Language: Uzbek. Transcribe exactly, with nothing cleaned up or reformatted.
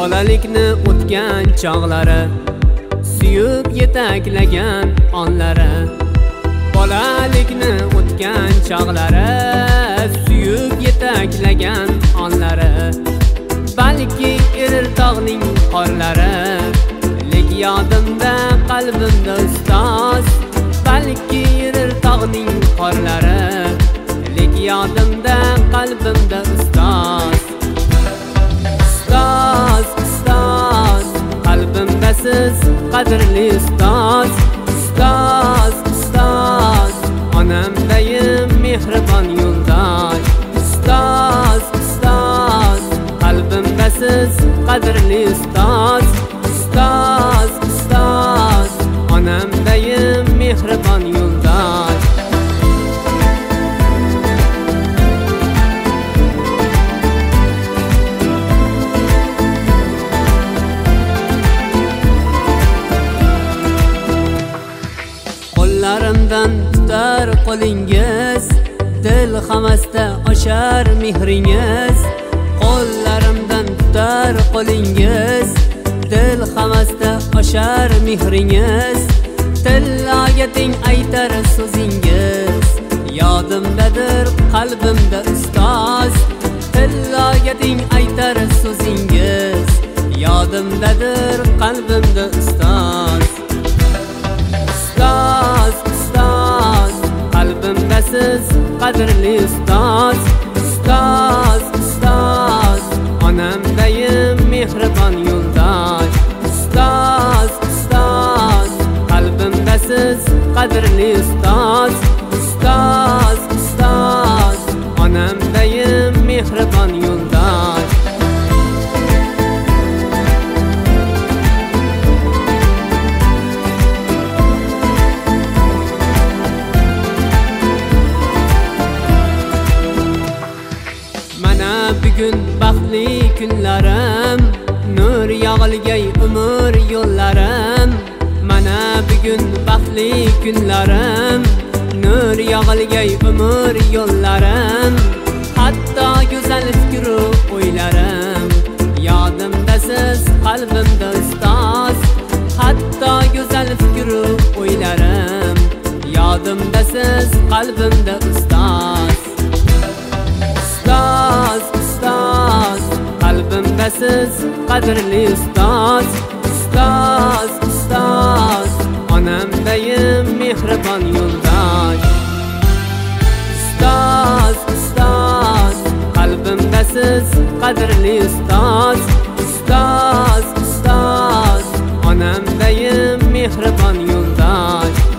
bolalikni o'tgan chog'lari, suyib yetaklagan onlari. Bolalikni o'tgan chog'lari, suyib yetaklagan onlari. Balki erir tog'ning qorlari, lek yodimda qalbimda ustoz. Balki erir tog'ning qorlari, lek yodimda qalbimda ustoz. Ustoz, ustoz, qalbimda siz qadrli ustoz. Ustoz, ustoz, onamdayim mehribon yo'ldosh. Ustoz, ustoz, qalbimda siz qadrli ustoz. Ustoz, ustoz, onamdayim mehribon yo'ldosh. Qo'llarimdan tutar qo'lingiz, dil hamasda oshar mehringiz. Qo'llarimdan tutar qo'lingiz, dil hamasda oshar mehringiz. Tilloga teng aytar so'zingiz, yodimdadir qalbimda ustoz. Tilloga teng aytar so'zingiz, yodimdadir qalbimda ustoz. Ustoz, ustoz, qalbimda siz qadrli ustoz. Ustoz, ustoz, onamdayim mehribon yo'ldosh. Ustoz, ustoz, qalbimda siz qadrli ustoz. Ustoz, ustoz, onamdayim mehribon yo'ldosh. Bugun baxtli kunlarim, nur yog'ilgay umr yo'llarim. Mana bugun baxtli kunlarim, nur yog'ilgay umr yo'llarim. Hatto go'zal fikru o'ylarim, yodimda siz qalbimda ustoz. Hatto go'zal fikru o'ylarim, yodimda siz qalbimda ustoz. Ustoz, ustoz, qalbimda siz qadrli ustoz. Ustoz, ustoz, onamdayim mehribon yo'ldosh. Ustoz, ustoz, qalbimda siz qadrli ustoz. Ustoz, ustoz, onamdayim mehribon yo'ldosh.